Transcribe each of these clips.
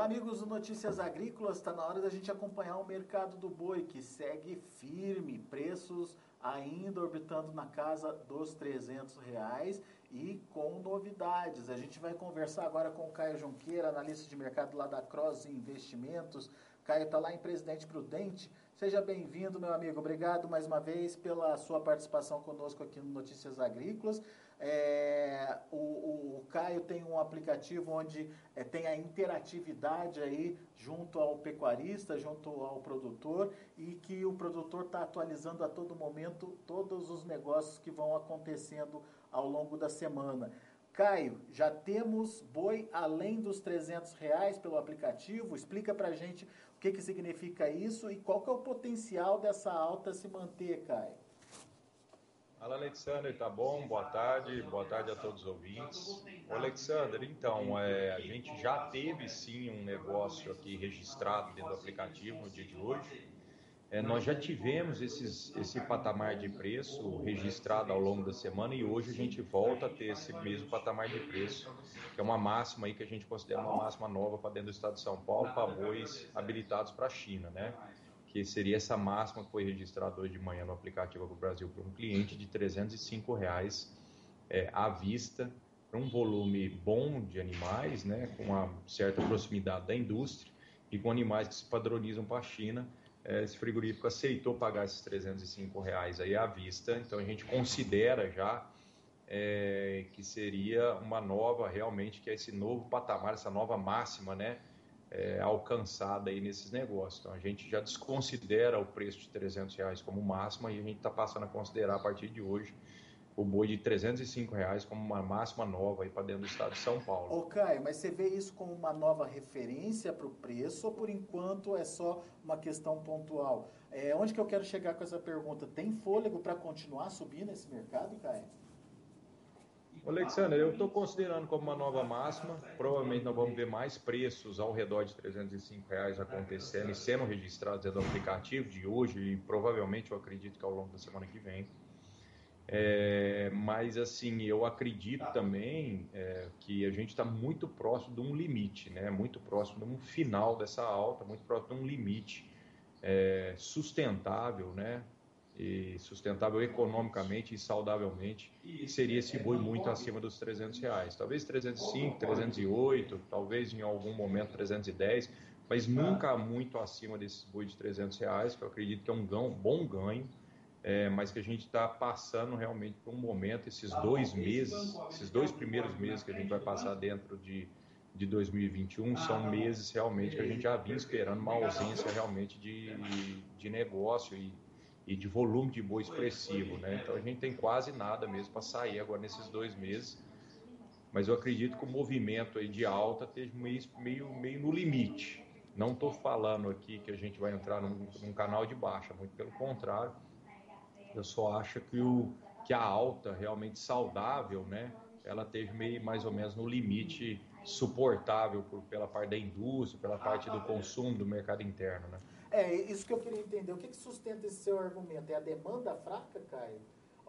Amigos do Notícias Agrícolas, está na hora da gente acompanhar o mercado do boi, que segue firme, preços ainda orbitando na casa dos R$ 300 e com novidades. A gente vai conversar agora com o Caio Junqueira, analista de mercado lá da Cross Investimentos. Caio está lá em Presidente Prudente. Seja bem-vindo, meu amigo. Obrigado mais uma vez pela sua participação conosco aqui no Notícias Agrícolas. O Caio tem um aplicativo onde tem a interatividade aí junto ao pecuarista, junto ao produtor, e que o produtor está atualizando a todo momento todos os negócios que vão acontecendo ao longo da semana. Caio, já temos boi além dos R$ 300 pelo aplicativo? Explica para a gente o que significa isso e qual que é o potencial dessa alta se manter, Caio. Fala, Alexander, tá bom? Boa tarde a todos os ouvintes. Ô, Alexander, então, a gente já teve sim um negócio aqui registrado dentro do aplicativo no dia de hoje. Nós já tivemos esse patamar de preço registrado ao longo da semana e hoje a gente volta a ter esse mesmo patamar de preço, que é uma máxima aí que a gente considera uma máxima nova para dentro do estado de São Paulo, para bois habilitados para a China, né? Que seria essa máxima que foi registrada hoje de manhã no aplicativo do Brasil para um cliente de R$ 305 à vista, para um volume bom de animais, né, com uma certa proximidade da indústria e com animais que se padronizam para a China. Esse frigorífico aceitou pagar esses R$ 305 aí à vista, então a gente considera já que seria uma nova, realmente, que é esse novo patamar, essa nova máxima, né, alcançada aí nesses negócios. Então a gente já desconsidera o preço de R$ 300 como máxima e a gente está passando a considerar a partir de hoje o boi de R$ 305 como uma máxima nova aí para dentro do estado de São Paulo. Ô Caio, mas você vê isso como uma nova referência para o preço ou por enquanto é só uma questão pontual? Onde que eu quero chegar com essa pergunta? Tem fôlego para continuar subindo esse mercado, Caio? Alexandre, eu estou considerando como uma nova máxima. Provavelmente nós vamos ver mais preços ao redor de R$ 305 acontecendo e sendo registrados dentro do aplicativo de hoje e provavelmente eu acredito que ao longo da semana que vem. Mas assim, eu acredito também que a gente está muito próximo de um limite, né? Muito próximo de um final dessa alta, muito próximo de um limite sustentável, né? E sustentável economicamente e saudavelmente, que seria esse boi muito acima dos R$ 300. Talvez 305, 308, talvez em algum momento 310, mas nunca muito acima desses boi de R$ 300, que eu acredito que é um bom ganho, mas que a gente está passando realmente por um momento, esses 2 meses, esses 2 primeiros meses que a gente vai passar dentro de 2021, são meses realmente que a gente já vinha esperando uma ausência realmente de negócio e de volume de boi expressivo, né? Então a gente tem quase nada mesmo para sair agora nesses 2 meses, mas eu acredito que o movimento aí de alta esteja meio no limite. Não estou falando aqui que a gente vai entrar num canal de baixa, muito pelo contrário, eu só acho que a alta realmente saudável, né? Ela esteja mais ou menos no limite suportável pela parte da indústria, pela parte do consumo do mercado interno, né? Isso que eu queria entender. O que sustenta esse seu argumento? É a demanda fraca, Caio?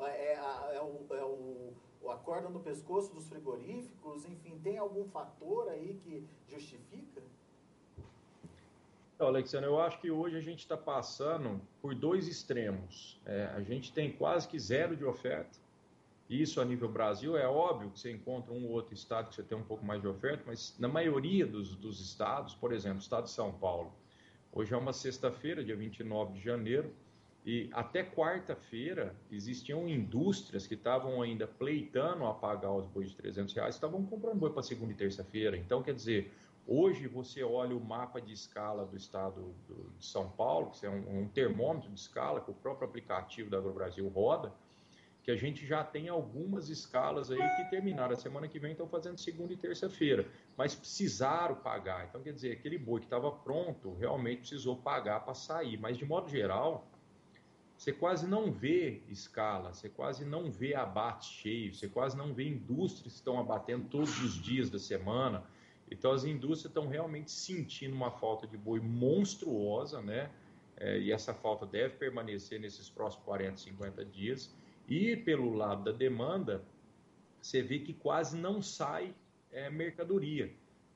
A corda no pescoço dos frigoríficos? Enfim, tem algum fator aí que justifica? Então, Alexandre, eu acho que hoje a gente está passando por 2 extremos. A gente tem quase que zero de oferta. Isso a nível Brasil, é óbvio que você encontra um ou outro estado que você tem um pouco mais de oferta, mas na maioria dos estados, por exemplo, o estado de São Paulo, hoje é uma sexta-feira, dia 29 de janeiro, e até quarta-feira existiam indústrias que estavam ainda pleitando a pagar os bois de R$ 300, estavam comprando boi para segunda e terça-feira. Então, quer dizer, hoje você olha o mapa de escala do estado de São Paulo, que é um termômetro de escala que o próprio aplicativo da AgroBrasil roda, que a gente já tem algumas escalas aí que terminaram a semana que vem, estão fazendo segunda e terça-feira, mas precisaram pagar. Então, quer dizer, aquele boi que estava pronto realmente precisou pagar para sair. Mas, de modo geral, você quase não vê escala, você quase não vê abate cheio, você quase não vê indústrias que estão abatendo todos os dias da semana. Então, as indústrias estão realmente sentindo uma falta de boi monstruosa, né? E essa falta deve permanecer nesses próximos 40, 50 dias. E pelo lado da demanda, você vê que quase não sai mercadoria.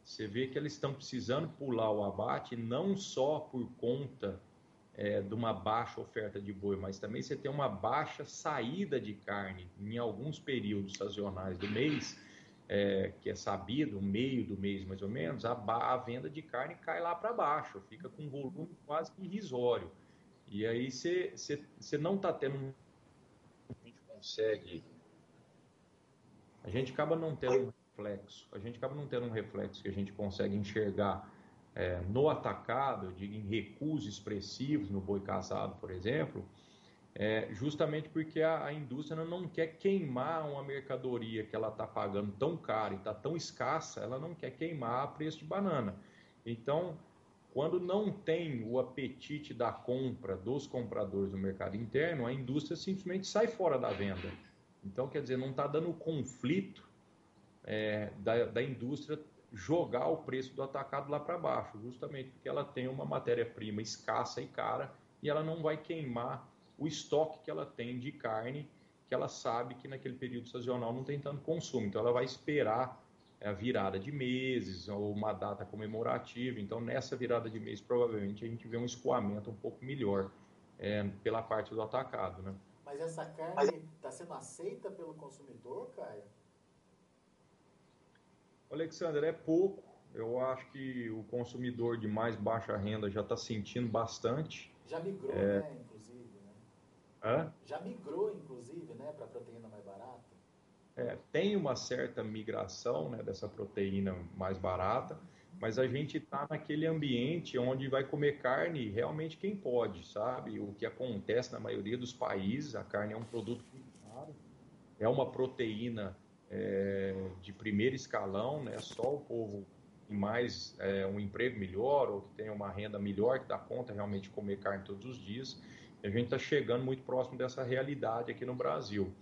você vê que eles estão precisando pular o abate, não só por conta de uma baixa oferta de boi, mas também você tem uma baixa saída de carne em alguns períodos sazonais do mês, que é sabido, o meio do mês mais ou menos, a venda de carne cai lá para baixo, fica com um volume quase que irrisório. E aí você não está tendo, a gente consegue, a gente acaba não tendo um reflexo, que a gente consegue enxergar no atacado, eu digo em recuos expressivos no boi casado, por exemplo, justamente porque a indústria não quer queimar uma mercadoria que ela está pagando tão cara e está tão escassa, ela não quer queimar a preço de banana. Então, quando não tem o apetite da compra dos compradores no mercado interno, a indústria simplesmente sai fora da venda. Então, quer dizer, não está dando conflito da indústria jogar o preço do atacado lá para baixo, justamente porque ela tem uma matéria-prima escassa e cara e ela não vai queimar o estoque que ela tem de carne, que ela sabe que naquele período sazonal não tem tanto consumo. Então, ela vai esperar a virada de meses ou uma data comemorativa. Então, nessa virada de mês, provavelmente, a gente vê um escoamento um pouco melhor pela parte do atacado, né? Mas essa carne está sendo aceita pelo consumidor, Caio? Alexander, é pouco. Eu acho que o consumidor de mais baixa renda já está sentindo bastante. Já migrou, né, inclusive, né? Hã? Já migrou, inclusive, né, para proteína mais barata? Tem uma certa migração, né, dessa proteína mais barata, mas a gente está naquele ambiente onde vai comer carne realmente quem pode, sabe? O que acontece na maioria dos países, a carne é um produto muito caro, é uma proteína de primeiro escalão, né? Só o povo que mais um emprego melhor ou que tem uma renda melhor, que dá conta realmente de comer carne todos os dias. E a gente está chegando muito próximo dessa realidade aqui no Brasil.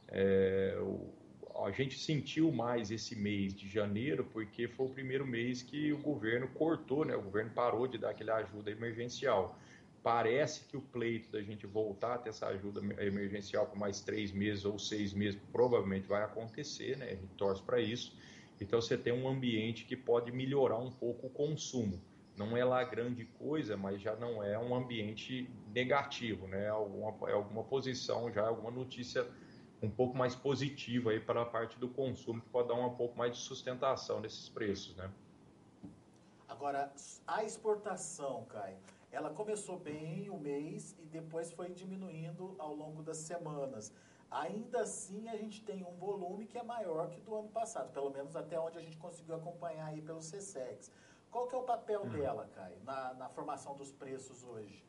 A gente sentiu mais esse mês de janeiro porque foi o primeiro mês que o governo cortou, né? O governo parou de dar aquela ajuda emergencial. Parece que o pleito da gente voltar a ter essa ajuda emergencial por mais 3 meses ou 6 meses provavelmente vai acontecer, né? A gente torce para isso. Então você tem um ambiente que pode melhorar um pouco o consumo. Não é lá grande coisa, mas já não é um ambiente negativo, né? É alguma posição, já é alguma notícia um pouco mais positiva aí para a parte do consumo, que pode dar um pouco mais de sustentação nesses preços, né? Agora, a exportação, Caio, ela começou bem o mês e depois foi diminuindo ao longo das semanas. Ainda assim, a gente tem um volume que é maior que do ano passado, pelo menos até onde a gente conseguiu acompanhar aí pelo CSEX. Qual que é o papel dela, Caio, na formação dos preços hoje?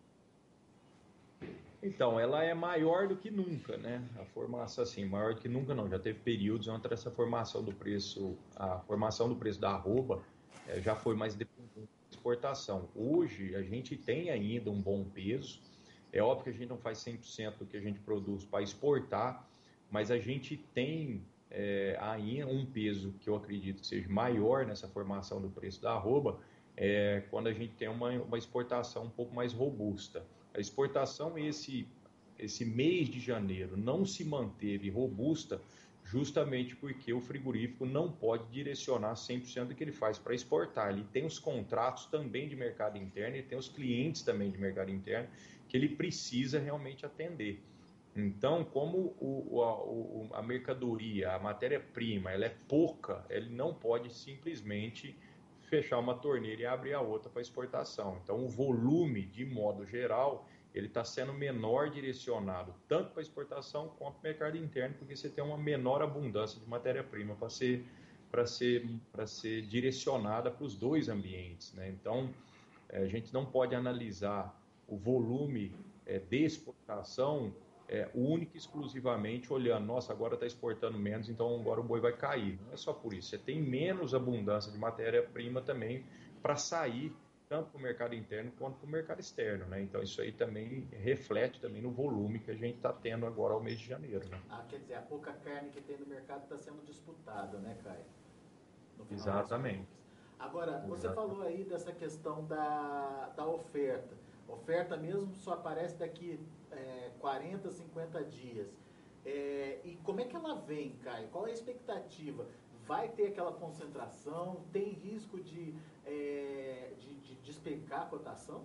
Então, ela é maior do que nunca, né? A formação, assim, maior do que nunca não. Já teve períodos onde essa formação do preço, a formação do preço da arroba já foi mais dependente de exportação. Hoje, a gente tem ainda um bom peso. É óbvio que a gente não faz 100% do que a gente produz para exportar, mas a gente tem ainda um peso que eu acredito que seja maior nessa formação do preço da arroba, quando a gente tem uma exportação um pouco mais robusta. A exportação esse mês de janeiro não se manteve robusta justamente porque o frigorífico não pode direcionar 100% do que ele faz para exportar. Ele tem os contratos também de mercado interno, ele tem os clientes também de mercado interno que ele precisa realmente atender. Então, como a mercadoria, a matéria-prima, ela é pouca, ele não pode simplesmente fechar uma torneira e abrir a outra para exportação. Então, o volume, de modo geral, ele está sendo menor direcionado tanto para exportação quanto para o mercado interno, porque você tem uma menor abundância de matéria-prima para ser direcionada para os dois ambientes, né? Então, a gente não pode analisar o volume de exportação única e exclusivamente olhando, nossa, agora está exportando menos, então agora o boi vai cair. Não é só por isso, você tem menos abundância de matéria-prima também para sair tanto para o mercado interno quanto para o mercado externo, né? Então isso aí também reflete também no volume que a gente está tendo agora ao mês de janeiro, né? Quer dizer, a pouca carne que tem no mercado está sendo disputada, né, Caio? No final das Exatamente. contas. Agora, você falou aí dessa questão da oferta. Oferta mesmo só aparece daqui 40, 50 dias. E como é que ela vem, Caio? Qual é a expectativa? vai ter aquela concentração? Tem risco de despencar a cotação?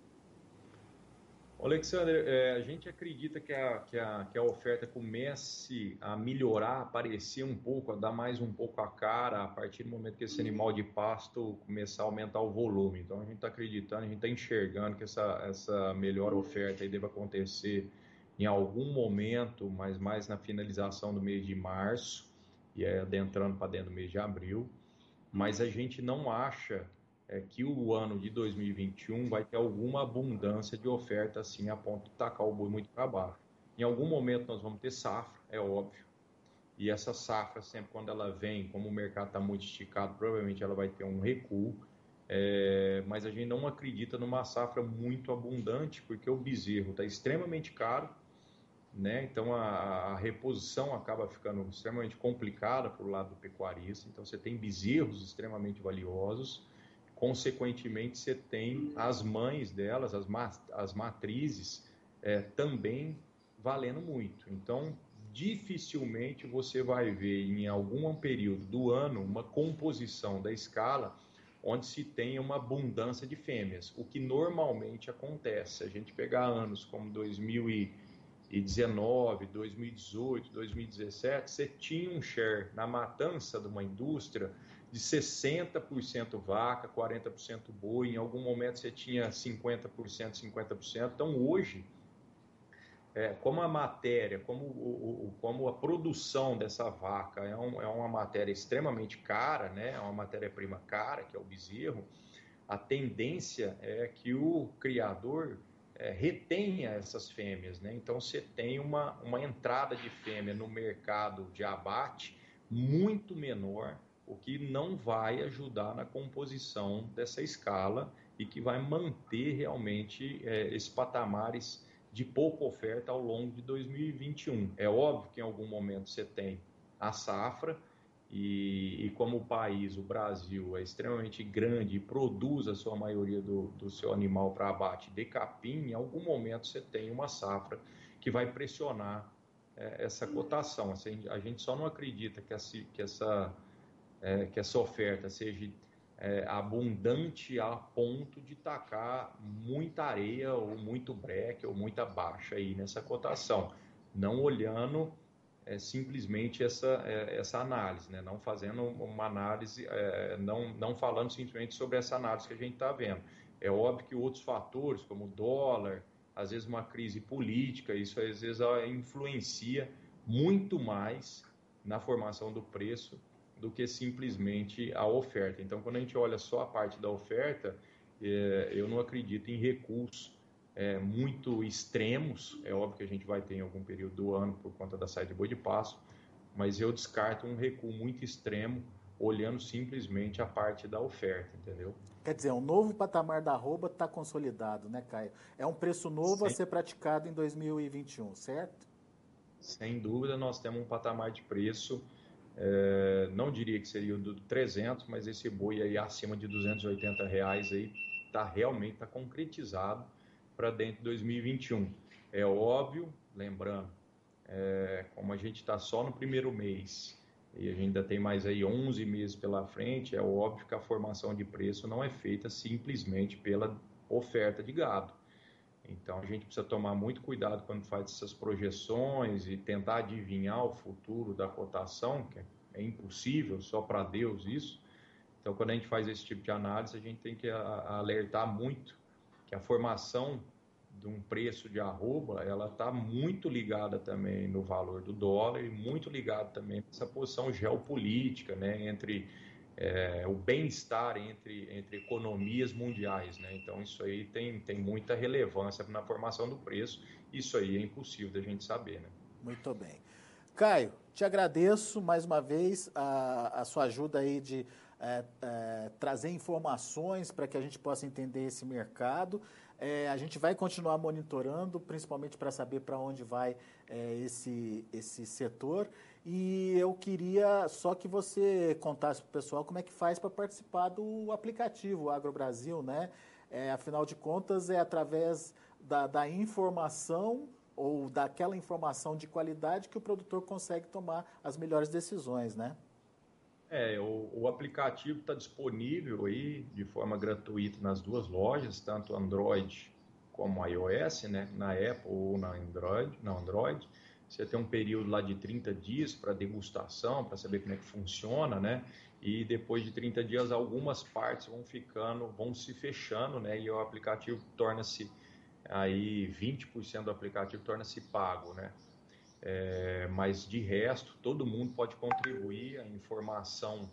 Alexandre, a gente acredita que a oferta comece a melhorar, a aparecer um pouco, a dar mais um pouco a cara a partir do momento que esse animal de pasto começar a aumentar o volume. Então a gente está acreditando, a gente está enxergando que essa melhor oferta aí deve acontecer em algum momento, mas mais na finalização do mês de março e adentrando para dentro do mês de abril. Mas a gente não acha que o ano de 2021 vai ter alguma abundância de oferta assim a ponto de tacar o boi muito para baixo. Em algum momento nós vamos ter safra, é óbvio, e essa safra sempre quando ela vem, como o mercado está muito esticado, provavelmente ela vai ter um recuo, mas a gente não acredita numa safra muito abundante, porque o bezerro está extremamente caro, né? Então a reposição acaba ficando extremamente complicada para o lado do pecuarista, então você tem bezerros extremamente valiosos. Consequentemente, você tem as mães delas, as matrizes, também valendo muito. Então, dificilmente você vai ver em algum período do ano uma composição da escala onde se tenha uma abundância de fêmeas, o que normalmente acontece. A gente pegar anos como 2019, 2018, 2017, você tinha um share na matança de uma indústria de 60% vaca, 40% boi, em algum momento você tinha 50%, 50%. Então hoje, como a matéria, como a produção dessa vaca é uma matéria extremamente cara, né? É uma matéria-prima cara, que é o bezerro, a tendência é que o criador retenha essas fêmeas, né? Então você tem uma entrada de fêmea no mercado de abate muito menor, o que não vai ajudar na composição dessa escala e que vai manter realmente esses patamares de pouca oferta ao longo de 2021. É óbvio que em algum momento você tem a safra e como o país, o Brasil, é extremamente grande e produz a sua maioria do seu animal para abate de capim, em algum momento você tem uma safra que vai pressionar essa cotação. Assim, a gente só não acredita que essa oferta seja abundante a ponto de tacar muita areia ou muito breque ou muita baixa aí nessa cotação, não olhando simplesmente essa análise, né? Não fazendo uma análise, não falando simplesmente sobre essa análise que a gente está vendo. É óbvio que outros fatores, como o dólar, às vezes uma crise política, isso às vezes influencia muito mais na formação do preço do que simplesmente a oferta. Então, quando a gente olha só a parte da oferta, eu não acredito em recuos muito extremos. É óbvio que a gente vai ter em algum período do ano por conta da saída de boi de pasto, mas eu descarto um recuo muito extremo olhando simplesmente a parte da oferta, entendeu? Quer dizer, um novo patamar da arroba está consolidado, né, Caio? É um preço novo a ser praticado em 2021, certo? Sem dúvida, nós temos um patamar de preço, não diria que seria o do 300, mas esse boi aí acima de R$280 aí realmente está concretizado para dentro de 2021. É óbvio, lembrando, como a gente está só no primeiro mês e a gente ainda tem mais aí 11 meses pela frente, é óbvio que a formação de preço não é feita simplesmente pela oferta de gado. Então a gente precisa tomar muito cuidado quando faz essas projeções e tentar adivinhar o futuro da cotação, que é impossível, só para Deus isso. Então quando a gente faz esse tipo de análise, a gente tem que alertar muito que a formação de um preço de arroba, ela está muito ligada também no valor do dólar e muito ligada também nessa posição geopolítica, né, entre o bem-estar entre economias mundiais, né? Então isso aí tem muita relevância na formação do preço. Isso aí é impossível da gente saber, né? Muito bem. Caio, te agradeço mais uma vez a sua ajuda aí de trazer informações para que a gente possa entender esse mercado. A gente vai continuar monitorando, principalmente para saber para onde vai esse setor. E eu queria só que você contasse para o pessoal como é que faz para participar do aplicativo AgroBrasil, né? Afinal de contas, é através da informação ou daquela informação de qualidade que o produtor consegue tomar as melhores decisões, né? O aplicativo está disponível aí de forma gratuita nas duas lojas, tanto Android como iOS, né? Na Apple ou na Android. Você tem um período lá de 30 dias para degustação, para saber como é que funciona, né? E depois de 30 dias, algumas partes vão se fechando, né? E o aplicativo torna-se, aí 20% do aplicativo torna-se pago, né? Mas de resto, todo mundo pode contribuir, a informação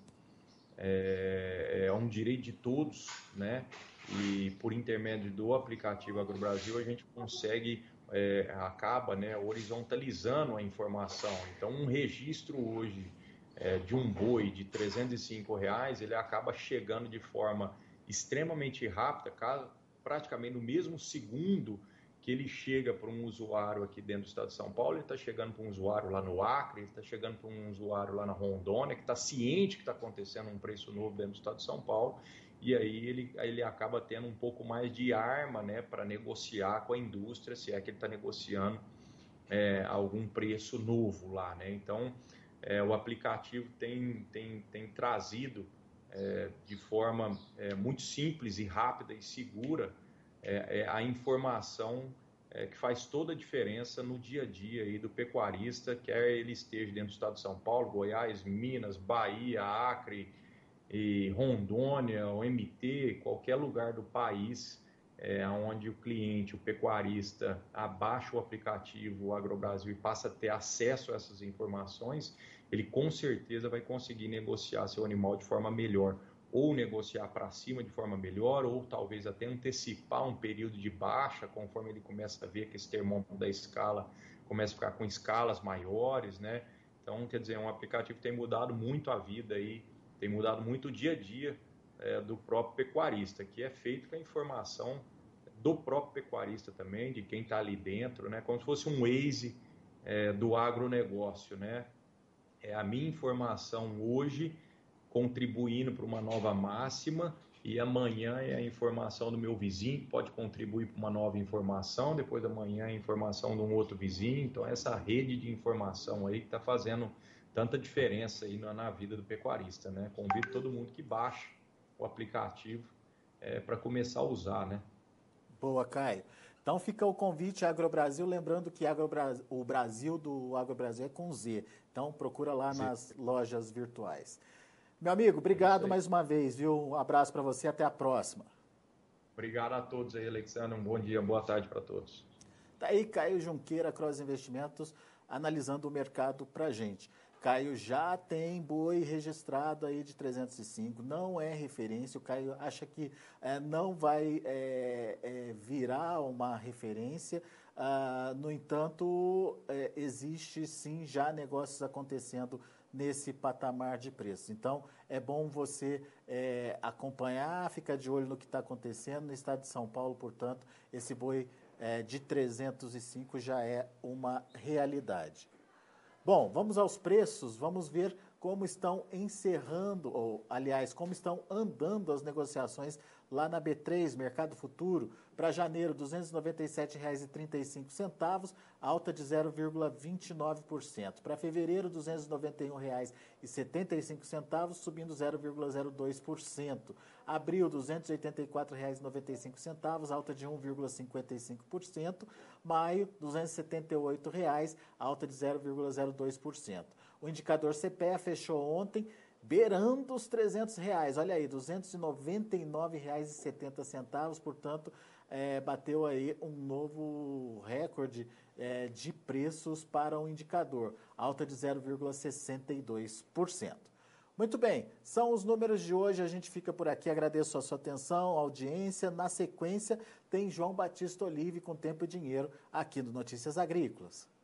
é um direito de todos, né? E por intermédio do aplicativo AgroBrasil a gente consegue, acaba, né, horizontalizando a informação. Então um registro hoje de um boi de R$305, ele acaba chegando de forma extremamente rápida, praticamente no mesmo segundo que ele chega para um usuário aqui dentro do estado de São Paulo, ele está chegando para um usuário lá no Acre, ele está chegando para um usuário lá na Rondônia, que está ciente que está acontecendo um preço novo dentro do estado de São Paulo, e aí ele acaba tendo um pouco mais de arma, né, para negociar com a indústria, se é que ele está negociando algum preço novo lá, né? Então, o aplicativo tem trazido de forma muito simples e rápida e segura a informação que faz toda a diferença no dia a dia aí do pecuarista, quer ele esteja dentro do estado de São Paulo, Goiás, Minas, Bahia, Acre, e Rondônia, o MT, qualquer lugar do país onde o cliente, o pecuarista, abaixa o aplicativo AgroBrasil e passa a ter acesso a essas informações, ele com certeza vai conseguir negociar seu animal de forma melhor, ou negociar para cima de forma melhor, ou talvez até antecipar um período de baixa, conforme ele começa a ver que esse termômetro da escala começa a ficar com escalas maiores, né? Então, quer dizer, um aplicativo que tem mudado muito a vida aí, tem mudado muito o dia a dia do próprio pecuarista, que é feito com a informação do próprio pecuarista também, de quem está ali dentro, né? Como se fosse um Waze do agronegócio, né? É a minha informação hoje contribuindo para uma nova máxima, e amanhã é a informação do meu vizinho, que pode contribuir para uma nova informação, depois da manhã é a informação de um outro vizinho. Então essa rede de informação aí que está fazendo tanta diferença aí na vida do pecuarista, né? Convido todo mundo que baixe o aplicativo para começar a usar, né? Boa, Caio. Então fica o convite à AgroBrasil, lembrando que o Brasil do AgroBrasil é com Z. Então procura lá nas lojas virtuais. Meu amigo, obrigado mais uma vez, viu? Um abraço para você, até a próxima. Obrigado a todos aí, Alexandre. Um bom dia, boa tarde para todos. Tá aí Caio Junqueira, Cross Investimentos, analisando o mercado para a gente. Caio já tem boi registrado aí de 305, não é referência, o Caio acha que não vai virar uma referência, no entanto, existe sim já negócios acontecendo nesse patamar de preços. Então, é bom você acompanhar, ficar de olho no que está acontecendo no estado de São Paulo, portanto, esse boi de 305 já é uma realidade. Bom, vamos aos preços, vamos ver como estão encerrando, ou aliás, como estão andando as negociações lá na B3, Mercado Futuro, para janeiro, R$ 297,35, alta de 0,29%. Para fevereiro, R$ 291,75, subindo 0,02%. Abril, R$ 284,95, alta de 1,55%. Maio, R$ 278,00, alta de 0,02%. O indicador CPEA fechou ontem beirando os R$300, olha aí, R$ 299,70, portanto, bateu aí um novo recorde de preços para o indicador, alta de 0,62%. Muito bem, são os números de hoje, a gente fica por aqui, agradeço a sua atenção, audiência. Na sequência, tem João Batista Olive com Tempo e Dinheiro aqui no Notícias Agrícolas.